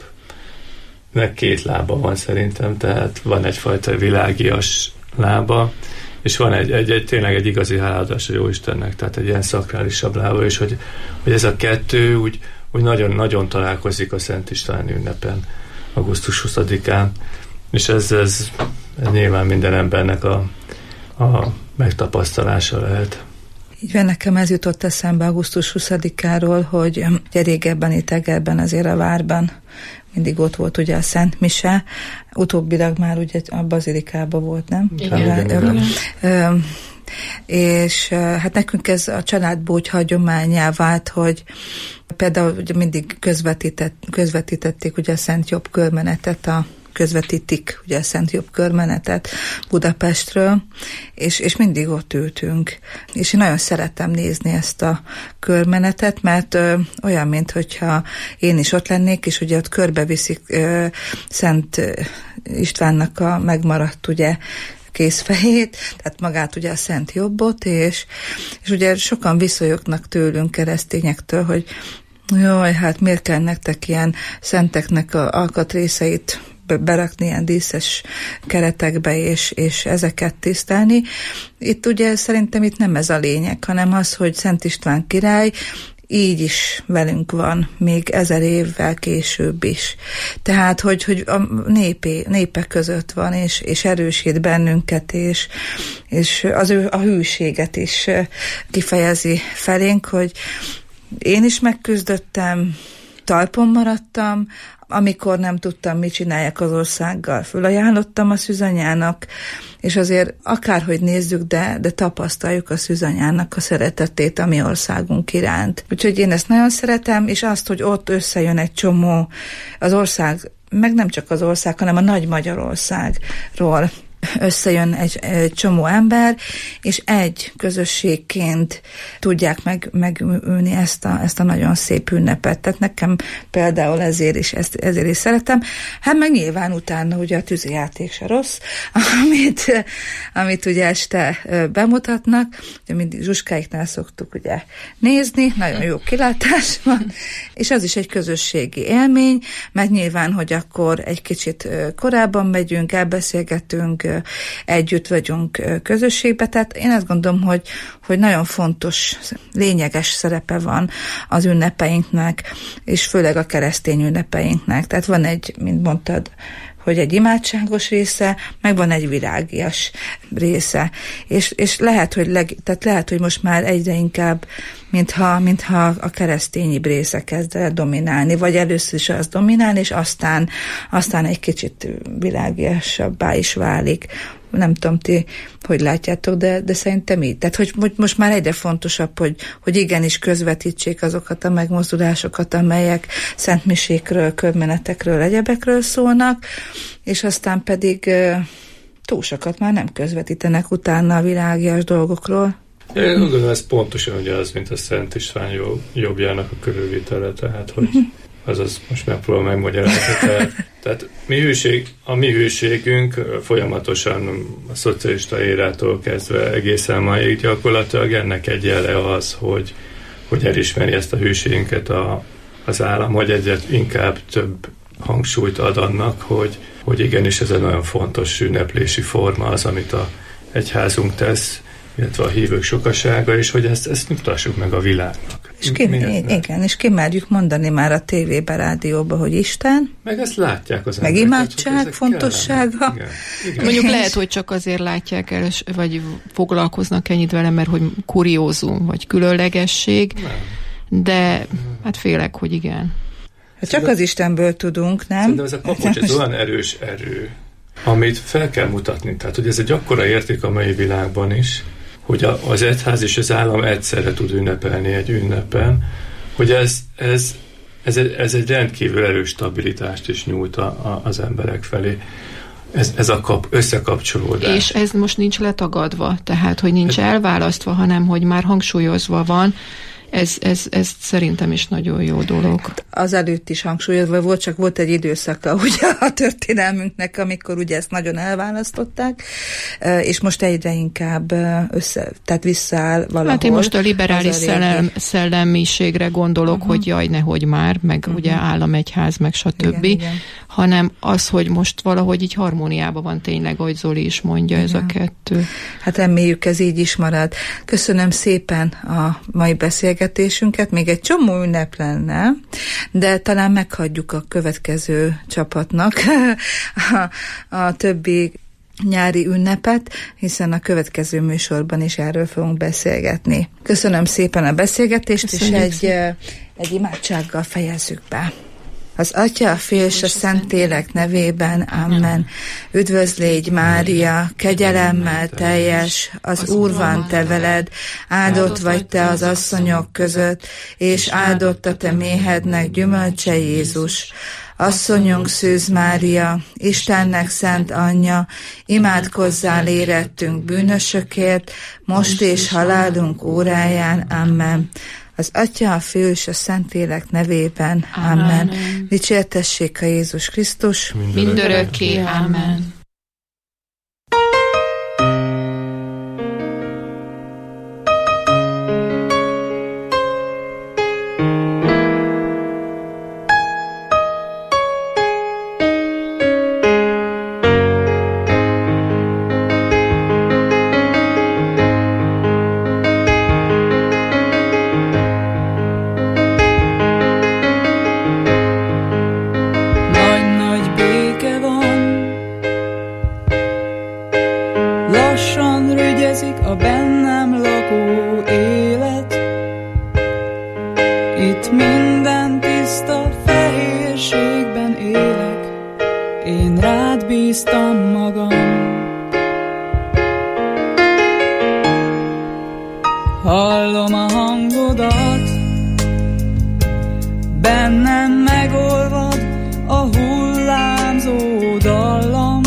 ünnepnek két lába van szerintem, tehát van egyfajta világias lába, és van egy, egy, egy tényleg egy igazi hálaadás a Jóistennek, tehát egy ilyen szakrálisabb lába, és hogy, hogy ez a kettő úgy, úgy nagyon-nagyon találkozik a Szent István ünnepen, augusztus huszadikán, és ez, ez, ez nyilván minden embernek a, a megtapasztalása lehet. Így van, nekem ez jutott eszembe augusztus huszadikáról, hogy ugye régebben itt Egerben, azért a várban mindig ott volt ugye a Szent Mise, utóbbilag már ugye a bazilikában volt, nem? Igen. Igen. Igen. És hát nekünk ez a családból úgy hagyományá vált, hogy például ugye mindig közvetített, közvetítették ugye a Szent Jobb körmenetet a közvetítik ugye a Szent Jobb körmenetet Budapestről, és, és mindig ott ültünk. És én nagyon szeretem nézni ezt a körmenetet, mert ö, olyan, minthogyha én is ott lennék, és ugye ott körbeviszik ö, Szent Istvánnak a megmaradt ugye kézfejét, tehát magát ugye a Szent Jobbot, és, és ugye sokan viszonyognak tőlünk keresztényektől, hogy jaj, hát miért kell nektek ilyen szenteknek a alkatrészeit berakni ilyen díszes keretekbe, és, és ezeket tisztelni. Itt ugye szerintem itt nem ez a lényeg, hanem az, hogy Szent István király így is velünk van, még ezer évvel később is. Tehát, hogy, hogy a népé, népek között van, és, és erősít bennünket, és, és az ő a hűséget is kifejezi felénk, hogy én is megküzdöttem, talpon maradtam, amikor nem tudtam, mit csináljak az országgal. Fölajánlottam a szűzanyának, és azért akárhogy nézzük, de, de tapasztaljuk a szűzanyának a szeretetét a mi országunk iránt. Úgyhogy én ezt nagyon szeretem, és azt, hogy ott összejön egy csomó az ország, meg nem csak az ország, hanem a Nagy Magyarországról összejön egy, egy csomó ember, és egy közösségként tudják meg, megülni ezt a, ezt a nagyon szép ünnepet. Tehát nekem például ezért is, ezt, ezért is szeretem. Hát meg nyilván utána ugye a tűzijáték se rossz, amit, amit ugye este bemutatnak. Ugye mindig Zsuskáiknál szoktuk ugye nézni, nagyon jó kilátás van, és az is egy közösségi élmény, mert nyilván, hogy akkor egy kicsit korábban megyünk, elbeszélgetünk, együtt vagyunk közösségbe. Tehát én azt gondolom, hogy, hogy nagyon fontos, lényeges szerepe van az ünnepeinknek, és főleg a keresztény ünnepeinknek. Tehát van egy, mint mondtad, hogy egy imádságos része, meg van egy virágias része. És, és lehet, hogy leg, tehát lehet, hogy most már egyre inkább, mintha, mintha a keresztényi része kezd el dominálni, vagy először is az dominál, és aztán, aztán egy kicsit virágiasabbá is válik. Nem tudom, ti hogy látjátok, de, de szerintem így. Tehát, hogy most már egyre fontosabb, hogy, hogy igenis közvetítsék azokat a megmozdulásokat, amelyek szentmisékről, körmenetekről, egyebekről szólnak, és aztán pedig túl sokat már nem közvetítenek utána a világias dolgokról. Én úgy gondolom, ez pontosan ugye az, mint a Szent István jobbjának a körülvitele, tehát, hogy azaz most megpróbálom megmagyarázni. Tehát, tehát mi hűség, a mi hűségünk folyamatosan a szocialista érától kezdve egészen máig gyakorlatilag ennek egy jele az, hogy, hogy elismeri ezt a hűségünket a, az állam, hogy egyet inkább több hangsúlyt ad annak, hogy, hogy igenis ez egy nagyon fontos ünneplési forma az, amit a egyházunk tesz, illetve a hívők sokasága, és hogy ezt, ezt mutassuk meg a világnak. És ki, igen, és kimerjük mondani már a tévébe, rádióba, hogy Isten. Meg ezt látják az meg emberek. Meg imádság fontossága. Igen. Igen. Mondjuk lehet, hogy csak azért látják el, vagy foglalkoznak ennyit vele, mert hogy kuriózum, vagy különlegesség, nem. De hát félek, hogy igen. Hát csak az Istenből tudunk, nem? Szerintem ez a kapocs, ez olyan erős erő, amit fel kell mutatni. Tehát, hogy ez egy akkora érték a mai világban is, hogy az egyház és az állam egyszerre tud ünnepelni egy ünnepen, hogy ez, ez, ez, egy, ez egy rendkívül erős stabilitást is nyújt a, a, az emberek felé. Ez, ez a kap, összekapcsolódás. És ez most nincs letagadva, tehát, hogy nincs elválasztva, hanem, hogy már hangsúlyozva van. Ez, ez, ez szerintem is nagyon jó dolog. Az előtt is hangsúlyozva volt, csak volt egy időszaka ugye a történelmünknek, amikor ugye ezt nagyon elválasztották, és most egyre inkább össze, tehát visszaáll valahol. Hát én most a liberális a szellem, szellemiségre gondolok, uh-huh. hogy jaj, nehogy már, meg uh-huh. ugye államegyház, meg stb. Igen, igen. Hanem az, hogy most valahogy így harmóniában van tényleg, ahogy Zoli is mondja, igen. Ez a kettő. Hát reméljük, ez így is marad. Köszönöm szépen a mai beszélgetésünket, még egy csomó ünnep lenne, de talán meghagyjuk a következő csapatnak a, a többi nyári ünnepet, hiszen a következő műsorban is erről fogunk beszélgetni. Köszönöm szépen a beszélgetést, Köszönjük és egy, egy imádsággal fejezzük be. Az Atya, a Fia és a Szentlélek nevében, amen. Üdvözlégy, Mária, kegyelemmel teljes, az Úr van te veled, áldott vagy te az asszonyok között, és áldott a te méhednek gyümölcse Jézus. Asszonyunk Szűz Mária, Istennek szent anyja, imádkozzál érettünk bűnösökért, most és halálunk óráján, amen. Az Atya, a Fiú és a Szentlélek nevében, amen. Amen. Dicsértessék a Jézus Krisztus. Mindörökké, amen. Hallom a hangodat, bennem megolvad a hullámzó dallam.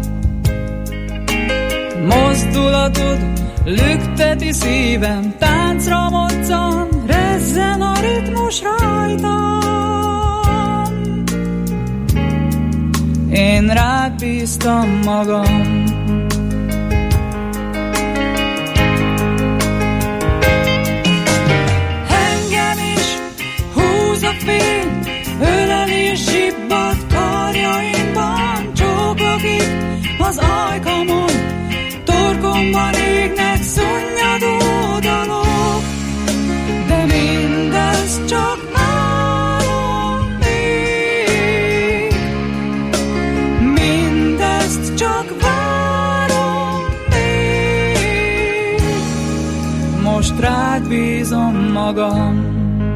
Mozdulatod lükteti szívem, táncra moccan, rezzen a ritmus rajtam. Én rád bíztam magam. Fény, ölel és zsibbad karjaimban, csókolok itt az ajkamon, torkomban égnek szunnyadó dalok, de mindez csak álom még, mindezt csak várom még, most rád bízom magam.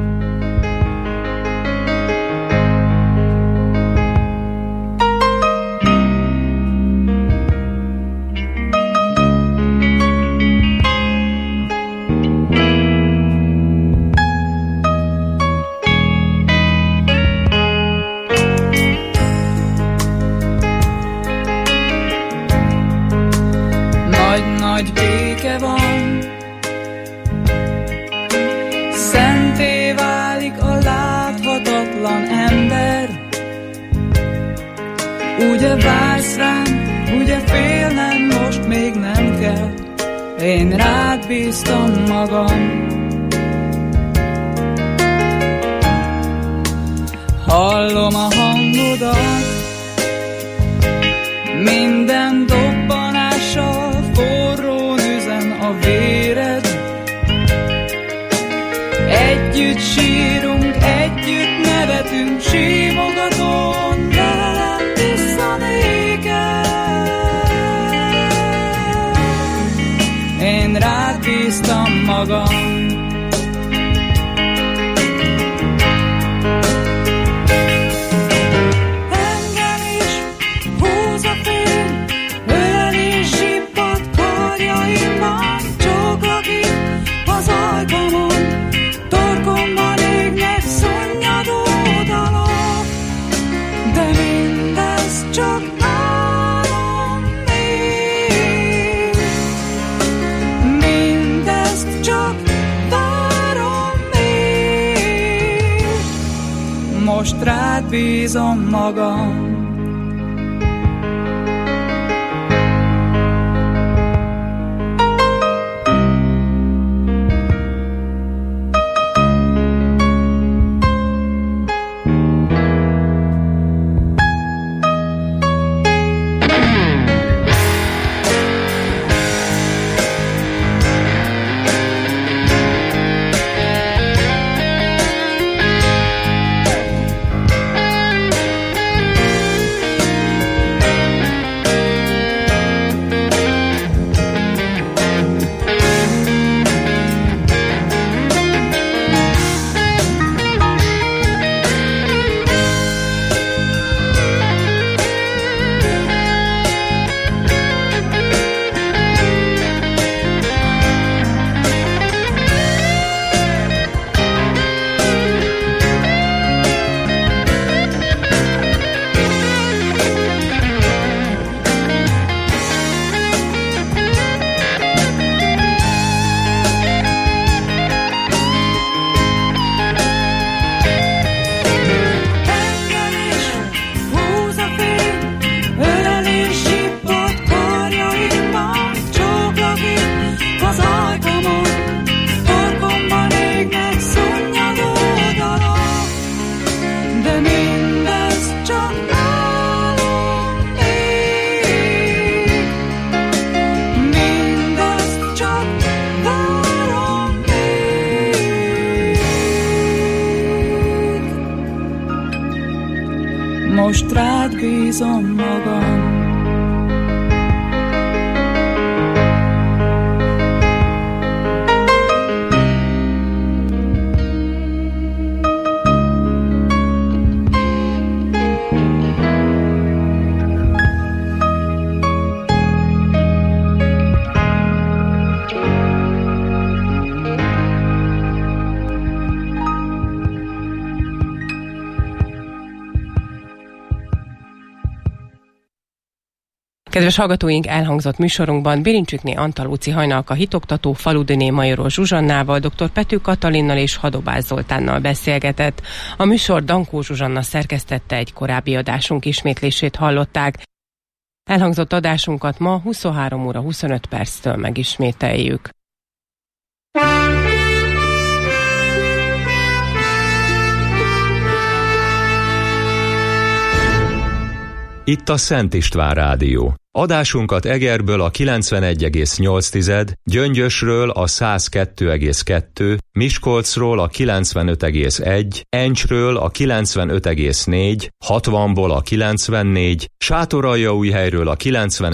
Nagy béke van, szenté válik a láthatatlan ember. Ugye vársz rám, ugye félnem most még nem kell, én rád bíztam magam. Hallom a hangodat, minden dobbanással forrón üzen a véred. Együtt sírunk, együtt nevetünk, símogatom velem visszanékel. Én rád bíztam magam. Most rád bízom magam. Most rád bízom magam. Kedves hallgatóink, elhangzott műsorunkban Birincsükné Antalóci Hajnalka hitoktató Faludiné Majoró Zsuzsannával, dr. Pető Katalinnal és Hadobász Zoltánnal beszélgetett. A műsor Dankó Zsuzsanna szerkesztette, egy korábbi adásunk ismétlését hallották. Elhangzott adásunkat ma huszonhárom óra huszonöt perctől megismételjük. Itt a Szent István Rádió. Adásunkat Egerből a kilencvenegy egész nyolc, Gyöngyösről a száz kettő egész kettő, Miskolcról a kilencvenöt egész egy, Encsről a kilencvenöt egész négy, hatvanból a kilencvennégy, Sátoraljaújhelyről a kilencven